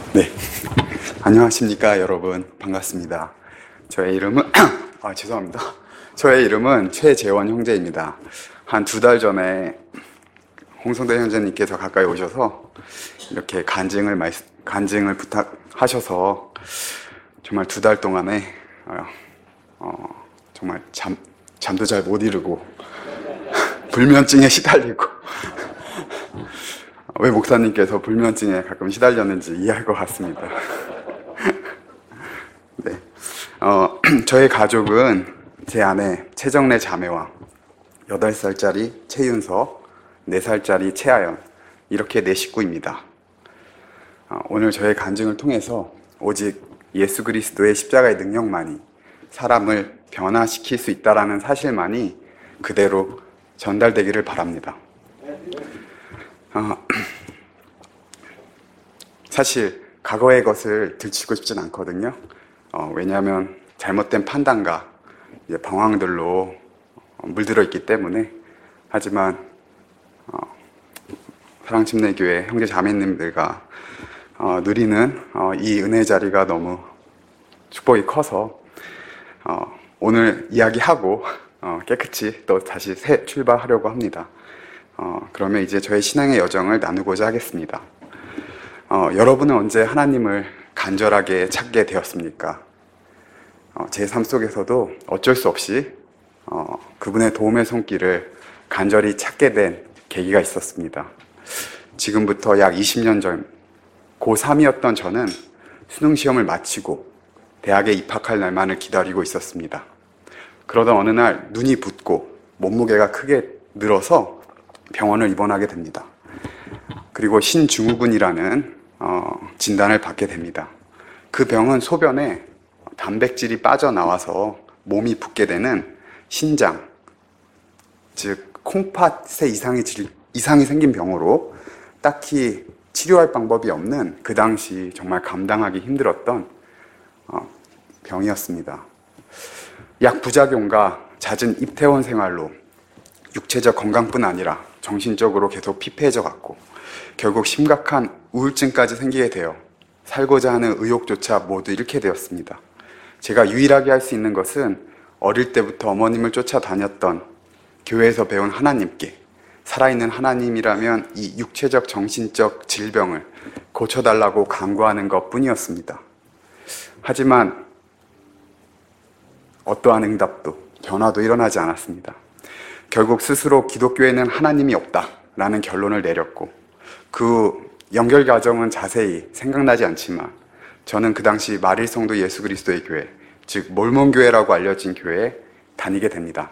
네, 안녕하십니까 여러분, 반갑습니다. 저의 이름은 죄송합니다. 저의 이름은 최재원 형제입니다. 한 2달 전에 홍성대 형제님께서 가까이 오셔서 이렇게 간증을 부탁하셔서 정말 2달 동안에 정말 잠도 잘 못 이루고 불면증에 시달리고 왜 목사님께서 불면증에 가끔 시달렸는지 이해할 것 같습니다. 네, 저의 가족은 제 아내 최정래 자매와 8살짜리 최윤서, 4살짜리 최아연, 이렇게 4식구입니다. 오늘 저의 간증을 통해서 오직 예수 그리스도의 십자가의 능력만이 사람을 변화시킬 수 있다는 사실만이 그대로 전달되기를 바랍니다. 사실 과거의 것을 들추고 싶진 않거든요. 왜냐하면 잘못된 판단과 방황들로 물들어 있기 때문에. 하지만 사랑침례교회 형제 자매님들과 누리는 이 은혜 자리가 너무 축복이 커서 오늘 이야기하고 깨끗이 또 다시 새 출발하려고 합니다. 그러면 이제 저의 신앙의 여정을 나누고자 하겠습니다. 여러분은 언제 하나님을 간절하게 찾게 되었습니까? 제 삶 속에서도 어쩔 수 없이 그분의 도움의 손길을 간절히 찾게 된 계기가 있었습니다. 지금부터 약 20년 전 고3이었던 저는 수능시험을 마치고 대학에 입학할 날만을 기다리고 있었습니다. 그러던 어느 날 눈이 붓고 몸무게가 크게 늘어서 병원을 입원하게 됩니다. 그리고 신증후군이라는 진단을 받게 됩니다. 그 병은 소변에 단백질이 빠져나와서 몸이 붓게 되는 신장, 즉 콩팥의 이상이 생긴 병으로 딱히 치료할 방법이 없는, 그 당시 정말 감당하기 힘들었던 병이었습니다. 약 부작용과 잦은 입퇴원 생활로 육체적 건강뿐 아니라 정신적으로 계속 피폐해져 갔고 결국 심각한 우울증까지 생기게 되어 살고자 하는 의욕조차 모두 잃게 되었습니다. 제가 유일하게 할 수 있는 것은 어릴 때부터 어머님을 쫓아다녔던 교회에서 배운 하나님께, 살아있는 하나님이라면 이 육체적 정신적 질병을 고쳐달라고 간구하는 것뿐이었습니다. 하지만 어떠한 응답도 변화도 일어나지 않았습니다. 결국 스스로 기독교에는 하나님이 없다라는 결론을 내렸고, 그 연결 과정은 자세히 생각나지 않지만 저는 그 당시 마릴성도 예수 그리스도의 교회, 즉 몰몬교회라고 알려진 교회에 다니게 됩니다.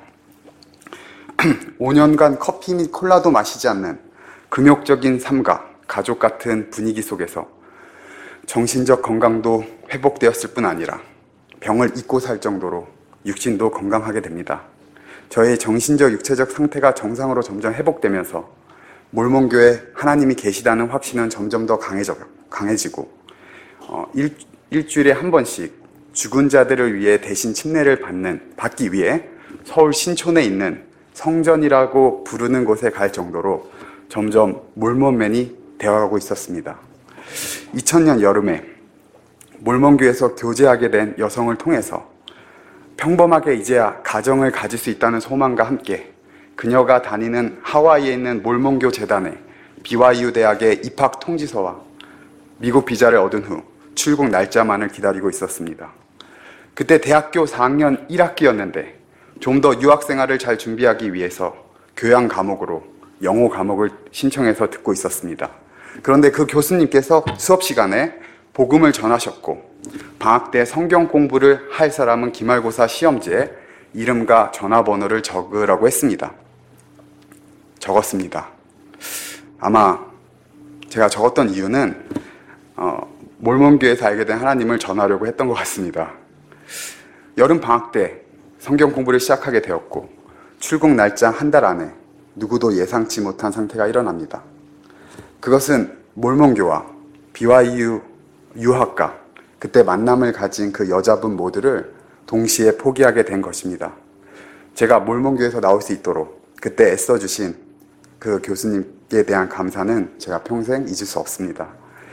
5년간 커피 및 콜라도 마시지 않는 금욕적인 삶과 가족 같은 분위기 속에서 정신적 건강도 회복되었을 뿐 아니라 병을 잊고 살 정도로 육신도 건강하게 됩니다. 저의 정신적 육체적 상태가 정상으로 점점 회복되면서 몰몬교회 하나님이 계시다는 확신은 점점 더 강해지고 일주일에 한 번씩 죽은 자들을 위해 대신 침례를 받기 위해 서울 신촌에 있는 성전이라고 부르는 곳에 갈 정도로 점점 몰몬맨이 되어가고 있었습니다. 2000년 여름에 몰몬교회에서 교제하게 된 여성을 통해서 평범하게 이제야 가정을 가질 수 있다는 소망과 함께 그녀가 다니는 하와이에 있는 몰몬교 재단의 BYU 대학의 입학 통지서와 미국 비자를 얻은 후 출국 날짜만을 기다리고 있었습니다. 그때 대학교 4학년 1학기였는데 좀 더 유학 생활을 잘 준비하기 위해서 교양 과목으로 영어 과목을 신청해서 듣고 있었습니다. 그런데 그 교수님께서 수업 시간에 복음을 전하셨고, 방학 때 성경 공부를 할 사람은 기말고사 시험지에 이름과 전화번호를 적으라고 했습니다. 적었습니다. 아마 제가 적었던 이유는 몰몬교회에서 알게 된 하나님을 전하려고 했던 것 같습니다. 여름 방학 때 성경 공부를 시작하게 되었고 출국 날짜 한 달 안에 누구도 예상치 못한 상태가 일어납니다. 그것은 몰몬교와 BYU 유학과 그때 만남을 가진 그 여자분 모두를 동시에 포기하게 된 것입니다. 제가 몰몬교회에서 나올 수 있도록 그때 애써주신 그 교수님께 대한 감사는 제가 평생 잊을 수 없습니다.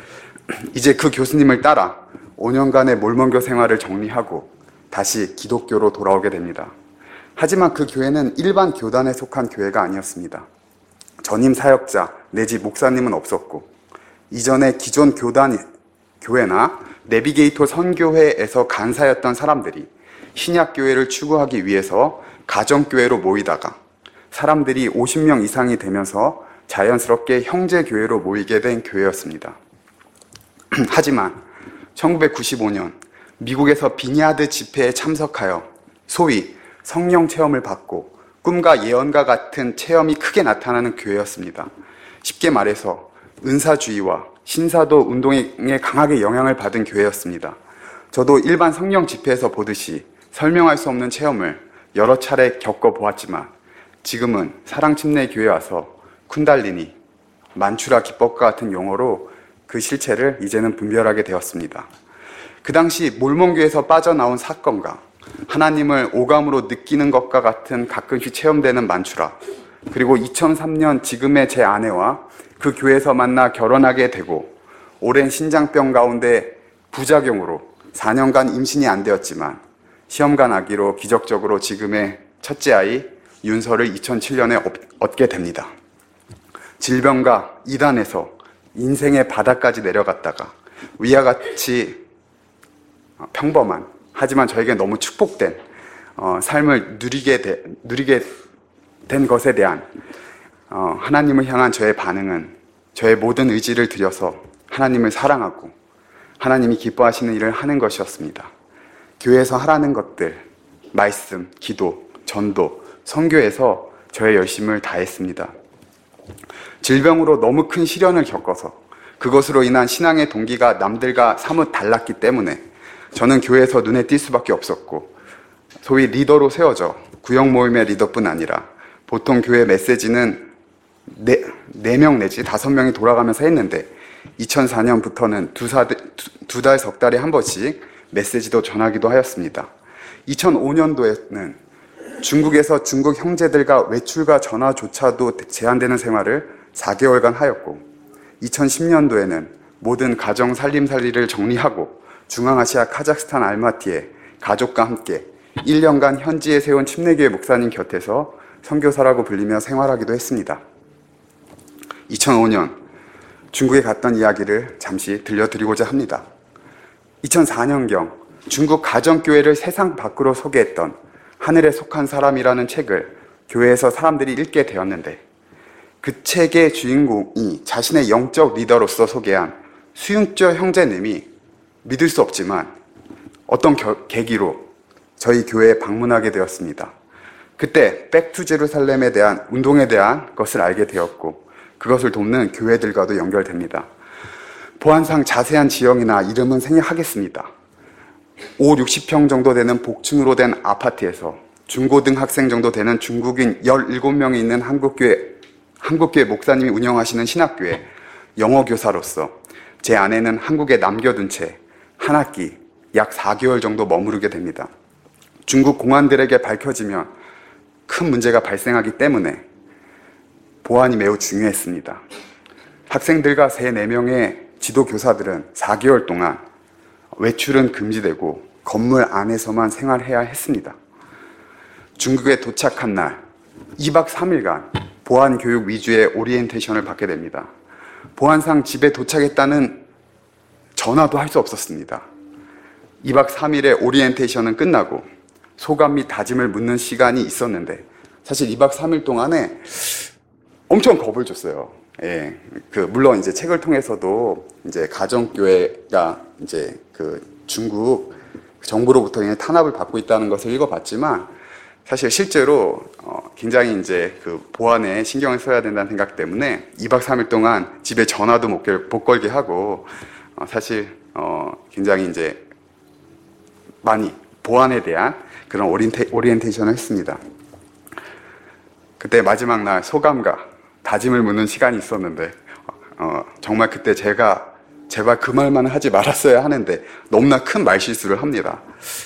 이제 그 교수님을 따라 5년간의 몰몬교 생활을 정리하고 다시 기독교로 돌아오게 됩니다. 하지만 그 교회는 일반 교단에 속한 교회가 아니었습니다. 전임 사역자 내지 목사님은 없었고, 이전에 기존 교회나 내비게이터 선교회에서 간사였던 사람들이 신약교회를 추구하기 위해서 가정교회로 모이다가 사람들이 50명 이상이 되면서 자연스럽게 형제교회로 모이게 된 교회였습니다. 하지만 1995년 미국에서 비니아드 집회에 참석하여 소위 성령 체험을 받고 꿈과 예언과 같은 체험이 크게 나타나는 교회였습니다. 쉽게 말해서 은사주의와 신사도 운동에 강하게 영향을 받은 교회였습니다. 저도 일반 성령 집회에서 보듯이 설명할 수 없는 체험을 여러 차례 겪어보았지만 지금은 사랑침례교회에 와서 쿤달리니, 만추라 기법과 같은 용어로 그 실체를 이제는 분별하게 되었습니다. 그 당시 몰몬교에서 빠져나온 사건과 하나님을 오감으로 느끼는 것과 같은 가끔씩 체험되는 만추라, 그리고 2003년 지금의 제 아내와 그 교회에서 만나 결혼하게 되고 오랜 신장병 가운데 부작용으로 4년간 임신이 안 되었지만 시험관 아기로 기적적으로 지금의 첫째 아이 윤서를 2007년에 얻게 됩니다. 질병과 이단에서 인생의 바닥까지 내려갔다가 위와 같이 평범한, 하지만 저에게 너무 축복된 삶을 누리게 된 것에 대한 하나님을 향한 저의 반응은 저의 모든 의지를 들여서 하나님을 사랑하고 하나님이 기뻐하시는 일을 하는 것이었습니다. 교회에서 하라는 것들, 말씀, 기도, 전도, 선교에서 저의 열심을 다했습니다. 질병으로 너무 큰 시련을 겪어서 그것으로 인한 신앙의 동기가 남들과 사뭇 달랐기 때문에 저는 교회에서 눈에 띌 수밖에 없었고, 소위 리더로 세워져 구역 모임의 리더뿐 아니라 보통 교회 메시지는 4명 내지 5명이 돌아가면서 했는데 2004년부터는 두 달, 석 달에 한 번씩 메시지도 전하기도 하였습니다. 2005년도에는 중국에서 중국 형제들과 외출과 전화조차도 제한되는 생활을 4개월간 하였고, 2010년도에는 모든 가정 살림살이를 정리하고 중앙아시아 카자흐스탄 알마티에 가족과 함께 1년간 현지에 세운 침례교회 목사님 곁에서 선교사라고 불리며 생활하기도 했습니다. 2005년 중국에 갔던 이야기를 잠시 들려드리고자 합니다. 2004년경 중국 가정교회를 세상 밖으로 소개했던 하늘에 속한 사람이라는 책을 교회에서 사람들이 읽게 되었는데, 그 책의 주인공이 자신의 영적 리더로서 소개한 수윤쩌 형제님이 믿을 수 없지만 어떤 계기로 저희 교회에 방문하게 되었습니다. 그때 백투 제루살렘에 대한 운동에 대한 것을 알게 되었고, 그것을 돕는 교회들과도 연결됩니다. 보안상 자세한 지형이나 이름은 생략하겠습니다. 5, 60평 정도 되는 복층으로 된 아파트에서 중고등학생 정도 되는 중국인 17명이 있는 한국교회 목사님이 운영하시는 신학교에 영어교사로서 제 아내는 한국에 남겨둔 채 한 학기 약 4개월 정도 머무르게 됩니다. 중국 공안들에게 밝혀지면 큰 문제가 발생하기 때문에 보안이 매우 중요했습니다. 학생들과 3, 4명의 지도교사들은 4개월 동안 외출은 금지되고 건물 안에서만 생활해야 했습니다. 중국에 도착한 날 2박 3일간 보안 교육 위주의 오리엔테이션을 받게 됩니다. 보안상 집에 도착했다는 전화도 할 수 없었습니다. 2박 3일의 오리엔테이션은 끝나고 소감 및 다짐을 묻는 시간이 있었는데, 사실 2박 3일 동안에 엄청 겁을 줬어요. 예, 물론 이제 책을 통해서도 이제 가정교회가 이제 중국 정부로부터 탄압을 받고 있다는 것을 읽어봤지만, 사실 실제로 굉장히 이제 보안에 신경을 써야 된다는 생각 때문에 2박 3일 동안 집에 전화도 못 걸게 하고, 사실 굉장히 이제 많이 보안에 대한 그런 오리엔테이션을 했습니다. 그때 마지막 날 소감과 다짐을 묻는 시간이 있었는데, 정말 그때 제가 제발 그 말만 하지 말았어야 하는데 너무나 큰 말실수를 합니다.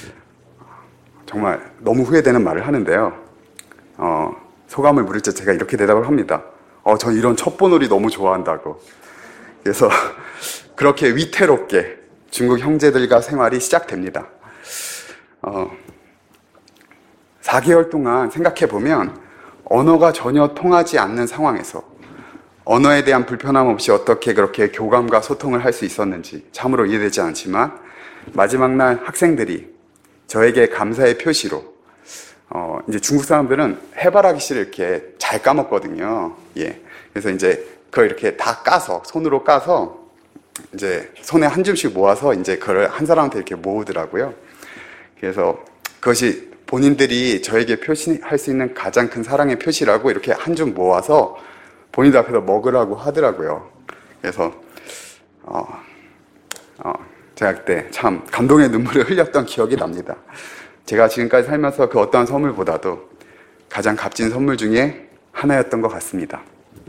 정말 너무 후회되는 말을 하는데요. 소감을 물을 때 제가 이렇게 대답을 합니다. 저 이런 첩보놀이 너무 좋아한다고. 그래서 그렇게 위태롭게 중국 형제들과 생활이 시작됩니다. 4개월 동안 생각해보면 언어가 전혀 통하지 않는 상황에서 언어에 대한 불편함 없이 어떻게 그렇게 교감과 소통을 할 수 있었는지 참으로 이해되지 않지만 마지막 날 학생들이 저에게 감사의 표시로 이제 중국 사람들은 해바라기 씨를 이렇게 잘 까먹거든요. 예. 그래서 이제 그걸 이렇게 다 까서 손으로 까서 이제 손에 한 줌씩 모아서 이제 그걸 한 사람한테 이렇게 모으더라고요. 그래서 그것이 본인들이 저에게 표시할 수 있는 가장 큰 사랑의 표시라고 이렇게 한 줌 모아서 본인들 앞에서 먹으라고 하더라고요. 그래서 제가 그때 참 감동의 눈물을 흘렸던 기억이 납니다. 제가 지금까지 살면서 그 어떠한 선물보다도 가장 값진 선물 중에 하나였던 것 같습니다.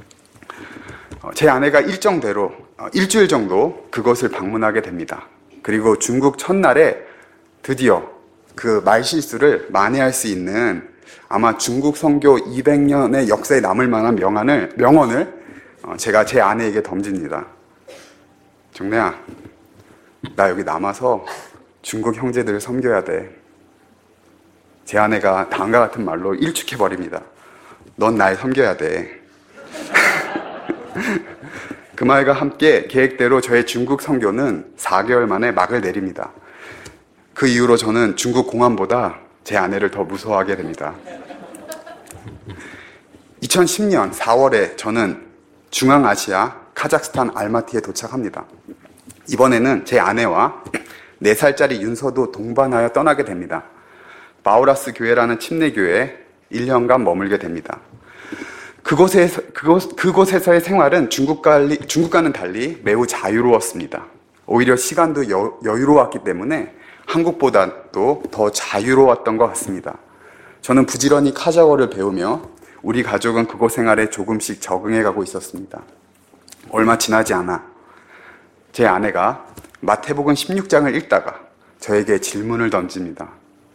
제 아내가 일정대로 일주일 정도 그곳을 방문하게 됩니다. 그리고 중국 첫날에 드디어 그 말실수를 만회할 수 있는 아마 중국 선교 200년의 역사에 남을 만한 명언을 제가 제 아내에게 던집니다. 종래야, 나 여기 남아서 중국 형제들을 섬겨야 돼. 제 아내가 다음과 같은 말로 일축해버립니다. 넌 날 섬겨야 돼. 그 말과 함께 계획대로 저의 중국 선교는 4개월 만에 막을 내립니다. 그 이후로 저는 중국 공안보다 제 아내를 더 무서워하게 됩니다. 2010년 4월에 저는 중앙아시아 카자흐스탄 알마티에 도착합니다. 이번에는 제 아내와 4살짜리 윤서도 동반하여 떠나게 됩니다. 바오라스 교회라는 침례교회에 1년간 머물게 됩니다. 그곳에서의 생활은 중국과는 달리 매우 자유로웠습니다. 오히려 시간도 여유로웠기 때문에 한국보다도 더 자유로웠던 것 같습니다. 저는 부지런히 카자흐어를 배우며 우리 가족은 그곳 생활에 조금씩 적응해가고 있었습니다. 얼마 지나지 않아 제 아내가 마태복음 16장을 읽다가 저에게 질문을 던집니다.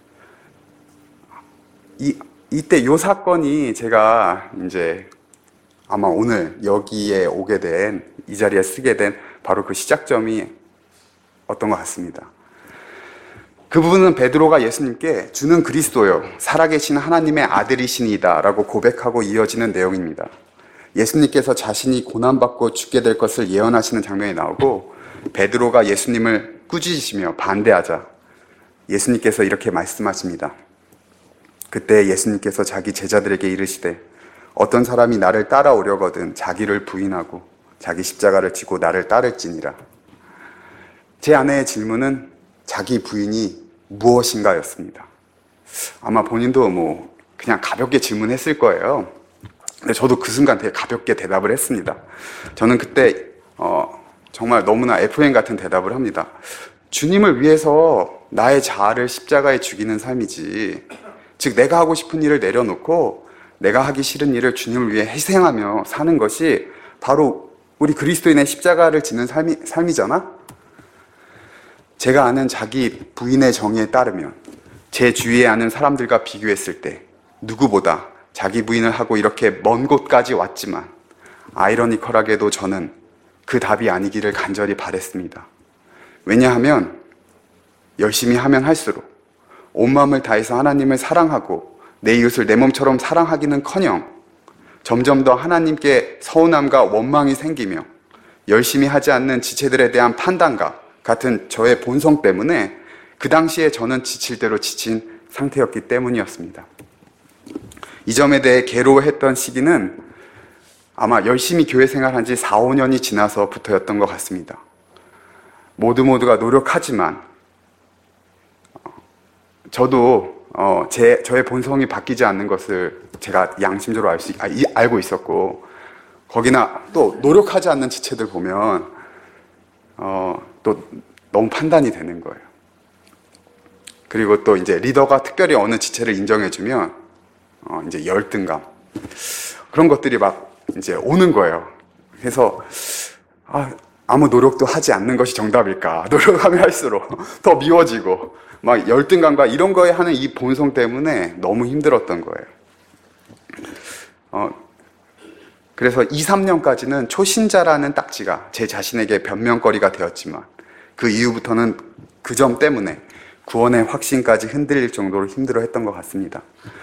이때 이 사건이 제가 이제 아마 오늘 여기에 오게 된, 이 자리에 쓰게 된 바로 그 시작점이 어떤 것 같습니다. 그 부분은 베드로가 예수님께 주는 그리스도요, 살아계신 하나님의 아들이시니이다 라고 고백하고 이어지는 내용입니다. 예수님께서 자신이 고난받고 죽게 될 것을 예언하시는 장면이 나오고 베드로가 예수님을 꾸짖으시며 반대하자 예수님께서 이렇게 말씀하십니다. 그때 예수님께서 자기 제자들에게 이르시되 어떤 사람이 나를 따라오려거든 자기를 부인하고 자기 십자가를 지고 나를 따를지니라. 제 아내의 질문은 자기 부인이 무엇인가였습니다. 아마 본인도 그냥 가볍게 질문했을 거예요. 근데 저도 그 순간 되게 가볍게 대답을 했습니다. 저는 그때 정말 너무나 FM 같은 대답을 합니다. 주님을 위해서 나의 자아를 십자가에 죽이는 삶이지, 즉 내가 하고 싶은 일을 내려놓고 내가 하기 싫은 일을 주님을 위해 희생하며 사는 것이 바로 우리 그리스도인의 십자가를 지는 삶이잖아? 제가 아는 자기 부인의 정의에 따르면 제 주위에 아는 사람들과 비교했을 때 누구보다 자기 부인을 하고 이렇게 먼 곳까지 왔지만 아이러니컬하게도 저는 그 답이 아니기를 간절히 바랬습니다. 왜냐하면 열심히 하면 할수록 온 마음을 다해서 하나님을 사랑하고 내 이웃을 내 몸처럼 사랑하기는커녕 점점 더 하나님께 서운함과 원망이 생기며 열심히 하지 않는 지체들에 대한 판단과 같은 저의 본성 때문에 그 당시에 저는 지칠 대로 지친 상태였기 때문이었습니다. 이 점에 대해 괴로워했던 시기는 아마 열심히 교회 생활한 지 4, 5년이 지나서부터였던 것 같습니다. 모두가 노력하지만 저도 저의 본성이 바뀌지 않는 것을 제가 양심적으로 알고 있었고, 거기나 또 노력하지 않는 지체들 보면 또 너무 판단이 되는 거예요. 그리고 또 이제 리더가 특별히 어느 지체를 인정해주면 이제 열등감, 그런 것들이 막 이제 오는 거예요. 그래서 아무 노력도 하지 않는 것이 정답일까? 노력하면 할수록 더 미워지고 막 열등감과 이런 거에 하는 이 본성 때문에 너무 힘들었던 거예요. 그래서 2, 3년까지는 초신자라는 딱지가 제 자신에게 변명거리가 되었지만 그 이후부터는 그 점 때문에 구원의 확신까지 흔들릴 정도로 힘들어했던 것 같습니다.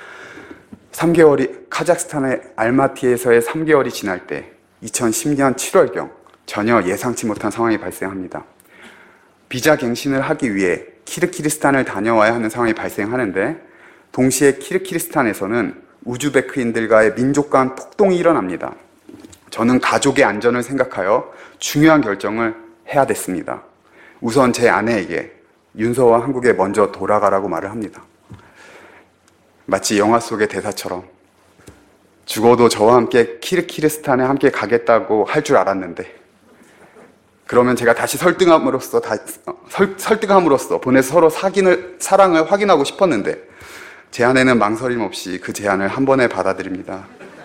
3개월이 카자흐스탄의 알마티에서의 3개월이 지날 때 2010년 7월경 전혀 예상치 못한 상황이 발생합니다. 비자 갱신을 하기 위해 키르기스탄을 다녀와야 하는 상황이 발생하는데 동시에 키르기스탄에서는 우즈베크인들과의 민족 간 폭동이 일어납니다. 저는 가족의 안전을 생각하여 중요한 결정을 해야 됐습니다. 우선 제 아내에게 윤서와 한국에 먼저 돌아가라고 말을 합니다. 마치 영화 속의 대사처럼 죽어도 저와 함께 키르기스탄에 함께 가겠다고 할 줄 알았는데 그러면 제가 다시 설득함으로써 보내서 서로 사랑을 확인하고 싶었는데 제 아내는 망설임 없이 그 제안을 한 번에 받아들입니다.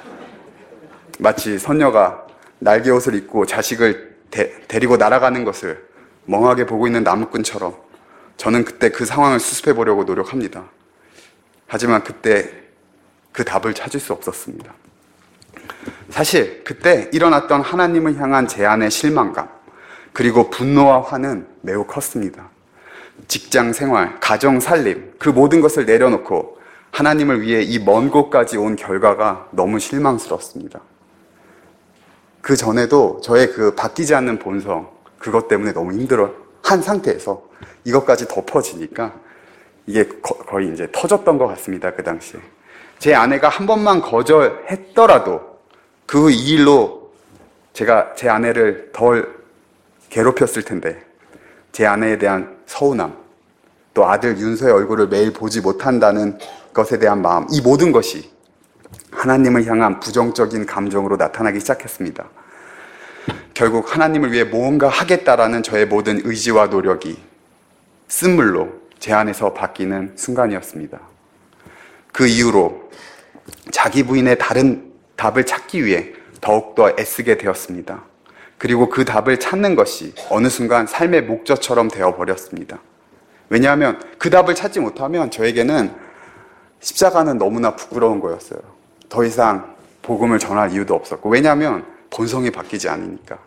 마치 선녀가 날개 옷을 입고 자식을 데리고 날아가는 것을 멍하게 보고 있는 나무꾼처럼 저는 그때 그 상황을 수습해 보려고 노력합니다. 하지만 그때 그 답을 찾을 수 없었습니다. 사실 그때 일어났던 하나님을 향한 제 안의 실망감 그리고 분노와 화는 매우 컸습니다. 직장 생활, 가정 살림 그 모든 것을 내려놓고 하나님을 위해 이 먼 곳까지 온 결과가 너무 실망스럽습니다. 그 전에도 저의 그 바뀌지 않는 본성 그것 때문에 너무 힘들어 한 상태에서 이것까지 덮어지니까 이게 거의 이제 터졌던 것 같습니다. 그 당시에 제 아내가 한 번만 거절했더라도 그 일로 제가 제 아내를 덜 괴롭혔을 텐데 제 아내에 대한 서운함 또 아들 윤서의 얼굴을 매일 보지 못한다는 것에 대한 마음 이 모든 것이 하나님을 향한 부정적인 감정으로 나타나기 시작했습니다. 결국 하나님을 위해 무언가 하겠다라는 저의 모든 의지와 노력이 쓴물로 제 안에서 바뀌는 순간이었습니다. 그 이후로 자기 부인의 다른 답을 찾기 위해 더욱더 애쓰게 되었습니다. 그리고 그 답을 찾는 것이 어느 순간 삶의 목적처럼 되어버렸습니다. 왜냐하면 그 답을 찾지 못하면 저에게는 십자가는 너무나 부끄러운 거였어요. 더 이상 복음을 전할 이유도 없었고 왜냐하면 본성이 바뀌지 않으니까.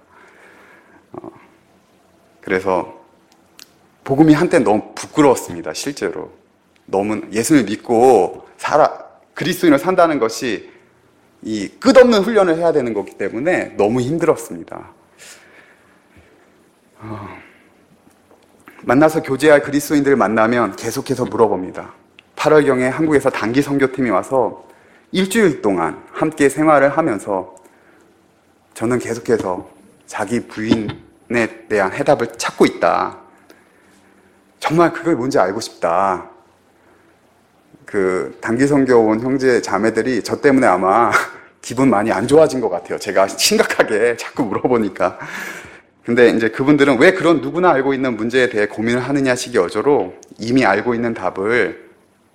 그래서 복음이 한때 너무 부끄러웠습니다. 실제로 너무 예수를 믿고 그리스도인을 산다는 것이 이 끝없는 훈련을 해야 되는 거기 때문에 너무 힘들었습니다. 만나서 교제할 그리스도인들을 만나면 계속해서 물어봅니다. 8월경에 한국에서 단기 선교팀이 와서 일주일 동안 함께 생활을 하면서 저는 계속해서 자기 부인에 대한 해답을 찾고 있다. 정말 그게 뭔지 알고 싶다. 그 단기 선교 온 형제 자매들이 저 때문에 아마 기분 많이 안 좋아진 것 같아요. 제가 심각하게 자꾸 물어보니까. 근데 이제 그분들은 왜 그런 누구나 알고 있는 문제에 대해 고민을 하느냐 식의 어조로 이미 알고 있는 답을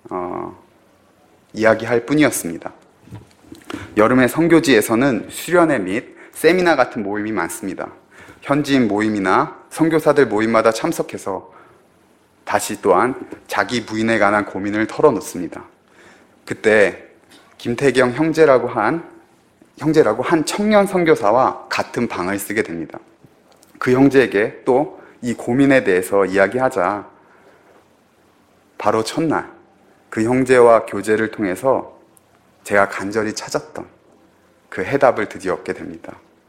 이야기할 뿐이었습니다. 여름의 선교지에서는 수련회 및 세미나 같은 모임이 많습니다. 현지인 모임이나 선교사들 모임마다 참석해서 다시 또한 자기 부인에 관한 고민을 털어놓습니다. 그때 김태경 형제라고 한 청년 선교사와 같은 방을 쓰게 됩니다. 그 형제에게 또 이 고민에 대해서 이야기하자 바로 첫날 그 형제와 교제를 통해서 제가 간절히 찾았던 그 해답을 드디어 얻게 됩니다.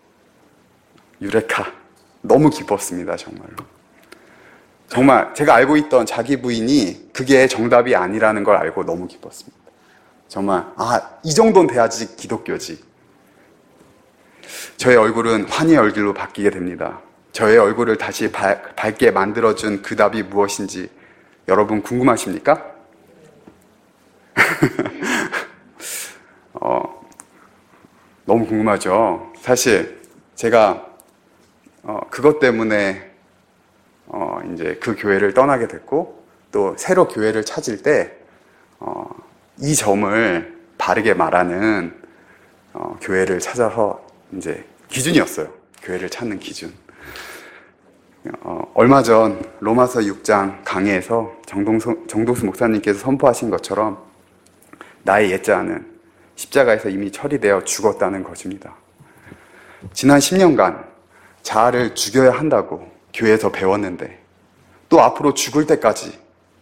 유레카! 너무 기뻤습니다. 정말 제가 알고 있던 자기 부인이 그게 정답이 아니라는 걸 알고 너무 기뻤습니다. 정말 이 정도는 돼야지 기독교지. 저의 얼굴은 환희의 얼굴로 바뀌게 됩니다. 저의 얼굴을 다시 밝게 만들어준 그 답이 무엇인지 여러분 궁금하십니까? 너무 궁금하죠. 사실 제가 그것 때문에 이제 그 교회를 떠나게 됐고 또 새로 교회를 찾을 때 이 점을 바르게 말하는 교회를 찾아서 이제 기준이었어요. 교회를 찾는 기준. 얼마 전 로마서 6장 강해에서 정동수 목사님께서 선포하신 것처럼 나의 옛자는 십자가에서 이미 처리되어 죽었다는 것입니다. 지난 10년간 자아를 죽여야 한다고 교회에서 배웠는데 또 앞으로 죽을 때까지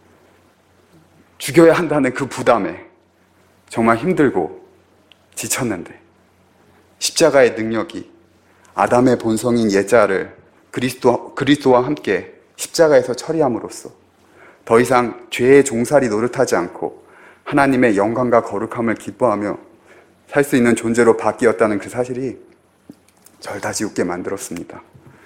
죽여야 한다는 그 부담에 정말 힘들고 지쳤는데 십자가의 능력이 아담의 본성인 옛자를 그리스도와 함께 십자가에서 처리함으로써 더 이상 죄의 종살이 노릇하지 않고 하나님의 영광과 거룩함을 기뻐하며 살 수 있는 존재로 바뀌었다는 그 사실이 절 다시 웃게 만들었습니다.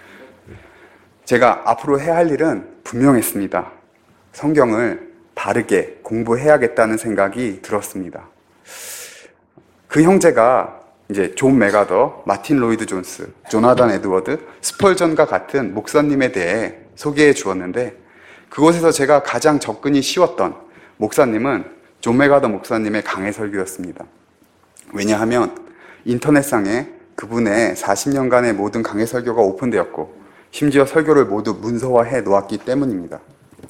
제가 앞으로 해야 할 일은 분명했습니다. 성경을 바르게 공부해야겠다는 생각이 들었습니다. 그 형제가 이제 존 메가더, 마틴 로이드 존스, 조나단 에드워드, 스펄전과 같은 목사님에 대해 소개해 주었는데 그곳에서 제가 가장 접근이 쉬웠던 목사님은 존 메가더 목사님의 강해 설교였습니다. 왜냐하면 인터넷상에 그분의 40년간의 모든 강해 설교가 오픈되었고 심지어 설교를 모두 문서화해 놓았기 때문입니다.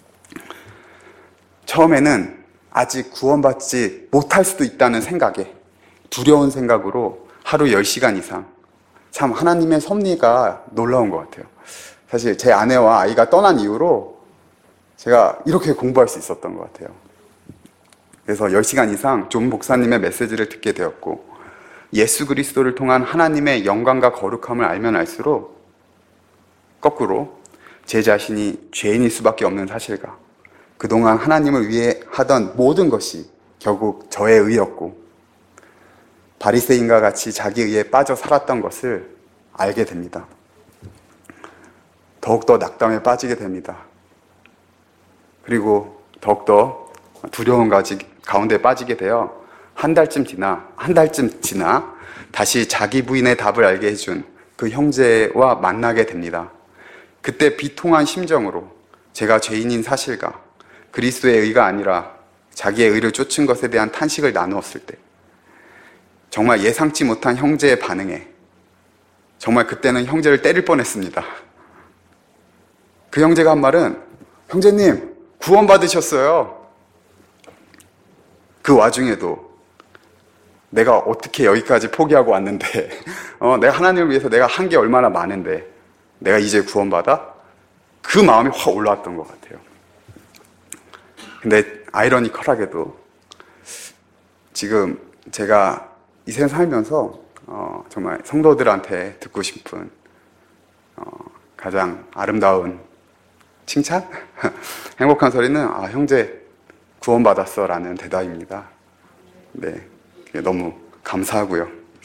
처음에는 아직 구원받지 못할 수도 있다는 생각에 두려운 생각으로 하루 10시간 이상 참 하나님의 섭리가 놀라운 것 같아요. 사실 제 아내와 아이가 떠난 이후로 제가 이렇게 공부할 수 있었던 것 같아요. 그래서 10시간 이상 존 목사님의 메시지를 듣게 되었고 예수 그리스도를 통한 하나님의 영광과 거룩함을 알면 알수록 거꾸로 제 자신이 죄인일 수밖에 없는 사실과 그동안 하나님을 위해 하던 모든 것이 결국 저의 의였고 바리새인과 같이 자기 의에 빠져 살았던 것을 알게 됩니다. 더욱더 낙담에 빠지게 됩니다. 그리고 더욱더 두려움 가운데 빠지게 되어 한 달쯤 지나 다시 자기 부인의 답을 알게 해준 그 형제와 만나게 됩니다. 그때 비통한 심정으로 제가 죄인인 사실과 그리스도의 의가 아니라 자기의 의를 쫓은 것에 대한 탄식을 나누었을 때 정말 예상치 못한 형제의 반응에 정말 그때는 형제를 때릴 뻔했습니다. 그 형제가 한 말은 형제님 구원받으셨어요. 그 와중에도 내가 어떻게 여기까지 포기하고 왔는데 내가 하나님을 위해서 내가 한 게 얼마나 많은데 내가 이제 구원받아? 그 마음이 확 올라왔던 것 같아요. 근데 아이러니컬하게도 지금 제가 이 세상 살면서 정말 성도들한테 듣고 싶은 가장 아름다운 칭찬? 행복한 소리는 형제 구원받았어 라는 대답입니다. 네, 너무 감사하고요.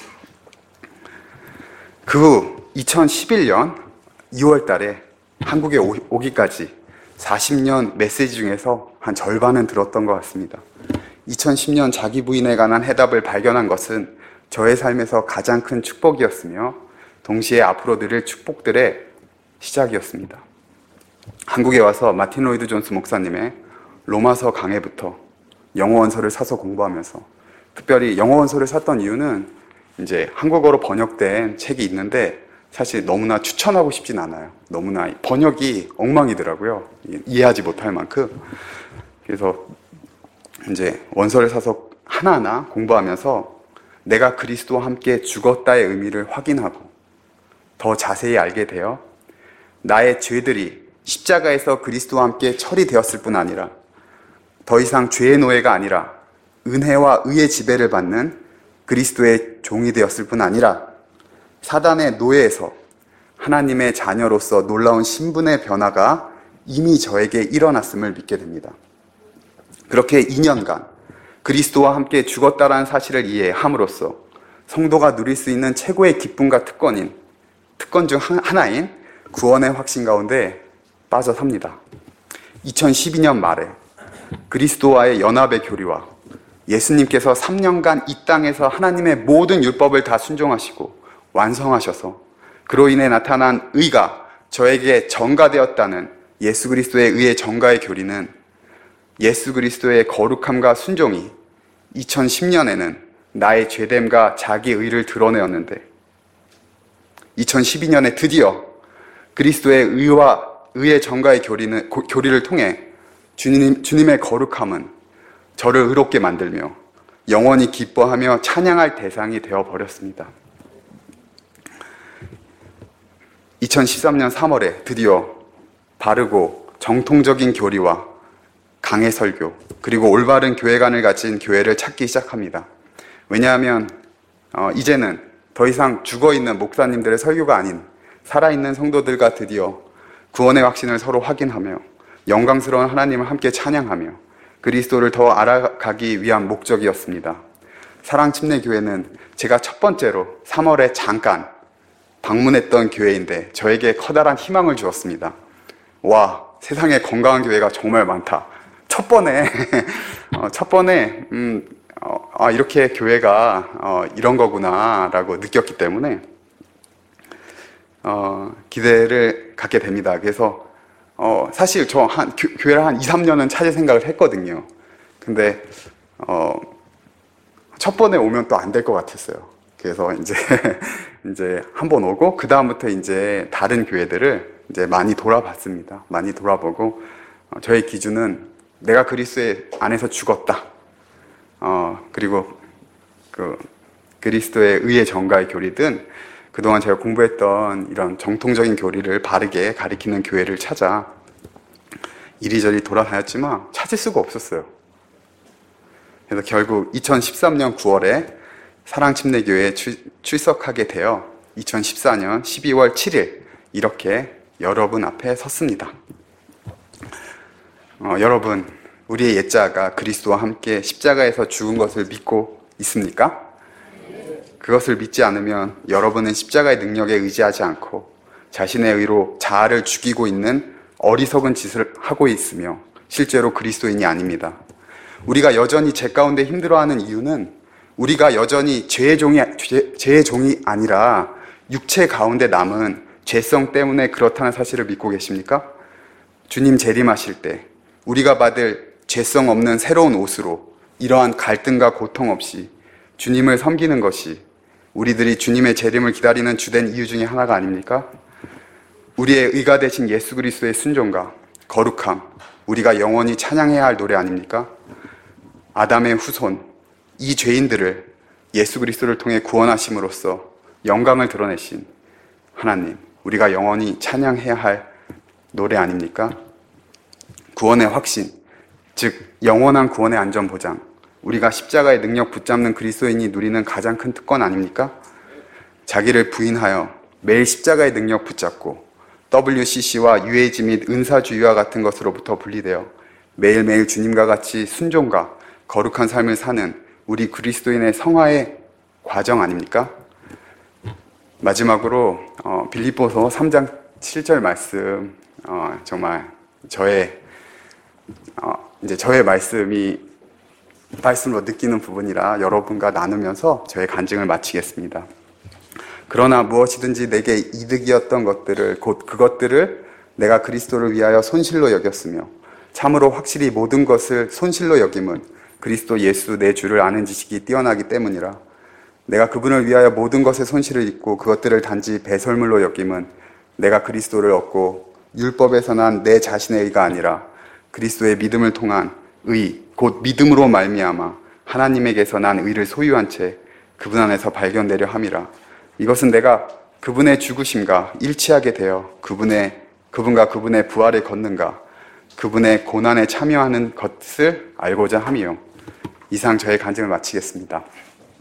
그 후 2011년 2월 달에 한국에 오기까지 40년 메시지 중에서 한 절반은 들었던 것 같습니다. 2010년 자기 부인에 관한 해답을 발견한 것은 저의 삶에서 가장 큰 축복이었으며 동시에 앞으로 누릴 축복들의 시작이었습니다. 한국에 와서 마틴 로이드 존스 목사님의 로마서 강해부터 영어 원서를 사서 공부하면서 특별히 영어 원서를 샀던 이유는 이제 한국어로 번역된 책이 있는데 사실 너무나 추천하고 싶진 않아요. 너무나 번역이 엉망이더라고요. 이해하지 못할 만큼. 그래서 이제 원서를 사서 하나하나 공부하면서 내가 그리스도와 함께 죽었다의 의미를 확인하고 더 자세히 알게 되어 나의 죄들이 십자가에서 그리스도와 함께 처리되었을 뿐 아니라 더 이상 죄의 노예가 아니라 은혜와 의의 지배를 받는 그리스도의 종이 되었을 뿐 아니라 사단의 노예에서 하나님의 자녀로서 놀라운 신분의 변화가 이미 저에게 일어났음을 믿게 됩니다. 그렇게 2년간 그리스도와 함께 죽었다라는 사실을 이해함으로써 성도가 누릴 수 있는 최고의 기쁨과 특권 중 하나인 구원의 확신 가운데 빠져 삽니다. 2012년 말에 그리스도와의 연합의 교리와 예수님께서 3년간 이 땅에서 하나님의 모든 율법을 다 순종하시고 완성하셔서 그로 인해 나타난 의가 저에게 전가되었다는 예수 그리스도의 의의 전가의 교리는 예수 그리스도의 거룩함과 순종이 2010년에는 나의 죄됨과 자기 의를 드러내었는데 2012년에 드디어 그리스도의 의와 의의 전가의 교리를 통해 주님의 거룩함은 저를 의롭게 만들며 영원히 기뻐하며 찬양할 대상이 되어버렸습니다. 2013년 3월에 드디어 바르고 정통적인 교리와 강해 설교, 그리고 올바른 교회관을 가진 교회를 찾기 시작합니다. 왜냐하면 이제는 더 이상 죽어있는 목사님들의 설교가 아닌 살아있는 성도들과 드디어 구원의 확신을 서로 확인하며 영광스러운 하나님을 함께 찬양하며 그리스도를 더 알아가기 위한 목적이었습니다. 사랑침례교회는 제가 첫 번째로 3월에 잠깐 방문했던 교회인데 저에게 커다란 희망을 주었습니다. 와, 세상에 건강한 교회가 정말 많다. 첫 번에 이렇게 교회가 이런 거구나라고 느꼈기 때문에 기대를 갖게 됩니다. 그래서 사실 저 교회를 한 2, 3년은 찾을 생각을 했거든요. 근데 첫 번에 오면 또 안 될 것 같았어요. 그래서 이제 한 번 오고 그 다음부터 이제 다른 교회들을 이제 많이 돌아봤습니다. 많이 돌아보고 저의 기준은 내가 그리스도의 안에서 죽었다. 그리고 그 그리스도의 의의 정가의 교리든 그동안 제가 공부했던 이런 정통적인 교리를 바르게 가리키는 교회를 찾아 이리저리 돌아다녔지만 찾을 수가 없었어요. 그래서 결국 2013년 9월에 사랑침례교회에 출석하게 되어 2014년 12월 7일 이렇게 여러분 앞에 섰습니다. 여러분, 우리의 옛자가 그리스도와 함께 십자가에서 죽은 것을 믿고 있습니까? 그것을 믿지 않으면 여러분은 십자가의 능력에 의지하지 않고 자신의 의로 자아를 죽이고 있는 어리석은 짓을 하고 있으며 실제로 그리스도인이 아닙니다. 우리가 여전히 죄 가운데 힘들어하는 이유는 우리가 여전히 죄의 종이 아니라 육체 가운데 남은 죄성 때문에 그렇다는 사실을 믿고 계십니까? 주님 재림하실 때 우리가 받을 죄성 없는 새로운 옷으로 이러한 갈등과 고통 없이 주님을 섬기는 것이 우리들이 주님의 재림을 기다리는 주된 이유 중에 하나가 아닙니까? 우리의 의가 되신 예수 그리스도의 순종과 거룩함, 우리가 영원히 찬양해야 할 노래 아닙니까? 아담의 후손, 이 죄인들을 예수 그리스도를 통해 구원하심으로써 영광을 드러내신 하나님, 우리가 영원히 찬양해야 할 노래 아닙니까? 구원의 확신, 즉 영원한 구원의 안전보장, 우리가 십자가의 능력 붙잡는 그리스도인이 누리는 가장 큰 특권 아닙니까? 자기를 부인하여 매일 십자가의 능력 붙잡고 WCC와 UAG 및 은사주의와 같은 것으로부터 분리되어 매일매일 주님과 같이 순종과 거룩한 삶을 사는 우리 그리스도인의 성화의 과정 아닙니까? 마지막으로 빌립보서 3장 7절 말씀, 정말 저의 말씀으로 느끼는 부분이라 여러분과 나누면서 저의 간증을 마치겠습니다. 그러나 무엇이든지 내게 이득이었던 것들을 곧 그것들을 내가 그리스도를 위하여 손실로 여겼으며 참으로 확실히 모든 것을 손실로 여김은 그리스도 예수 내 주를 아는 지식이 뛰어나기 때문이라. 내가 그분을 위하여 모든 것의 손실을 입고 그것들을 단지 배설물로 여김은 내가 그리스도를 얻고 율법에서 난 내 자신의 의가 아니라 그리스도의 믿음을 통한 의, 곧 믿음으로 말미암아 하나님에게서 난 의를 소유한 채 그분 안에서 발견되려 함이라. 이것은 내가 그분의 죽으심과 일치하게 되어 그분과 그분의 부활을 걷는가 그분의 고난에 참여하는 것을 알고자 함이요. 이상 저의 간증을 마치겠습니다.